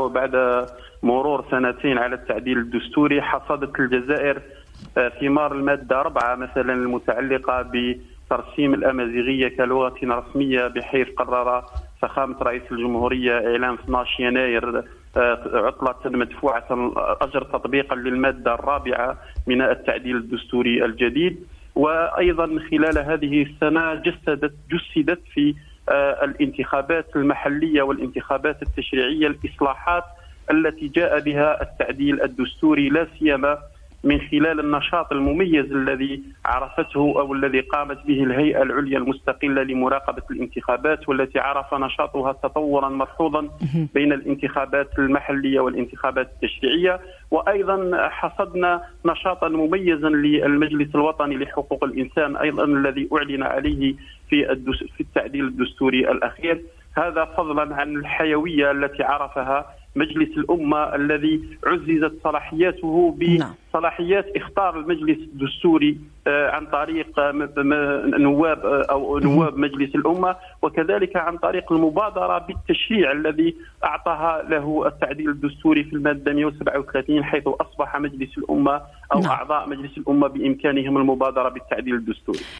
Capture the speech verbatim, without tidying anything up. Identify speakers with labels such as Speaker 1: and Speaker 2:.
Speaker 1: وبعد مرور سنتين على التعديل الدستوري حصدت الجزائر ثمار المادة أربعة مثلا المتعلقة بترسيم الأمازيغية كلغة رسمية، بحيث قرر فخامة رئيس الجمهورية إعلان اثني عشر يناير عطلة مدفوعة الأجر تطبيقا للمادة الرابعة من التعديل الدستوري الجديد. وأيضا خلال هذه السنة جسدت جسدت في الانتخابات المحلية والانتخابات التشريعية الإصلاحات التي جاء بها التعديل الدستوري، لا سيما من خلال النشاط المميز الذي عرفته أو الذي قامت به الهيئة العليا المستقلة لمراقبة الانتخابات، والتي عرف نشاطها تطورا ملحوظا بين الانتخابات المحلية والانتخابات التشريعية. وأيضا حصدنا نشاطا مميزا للمجلس الوطني لحقوق الإنسان أيضا الذي أعلن عليه في في التعديل الدستوري الأخير، هذا فضلا عن الحيوية التي عرفها مجلس الأمة الذي عززت صلاحياته بصلاحيات اختار المجلس الدستوري عن طريق نواب أو نواب مجلس الأمة، وكذلك عن طريق المبادرة بالتشريع الذي أعطاها له التعديل الدستوري في المادة مئة وسبعة وثلاثين، حيث أصبح مجلس الأمة أو أعضاء مجلس الأمة بإمكانهم المبادرة بالتعديل الدستوري.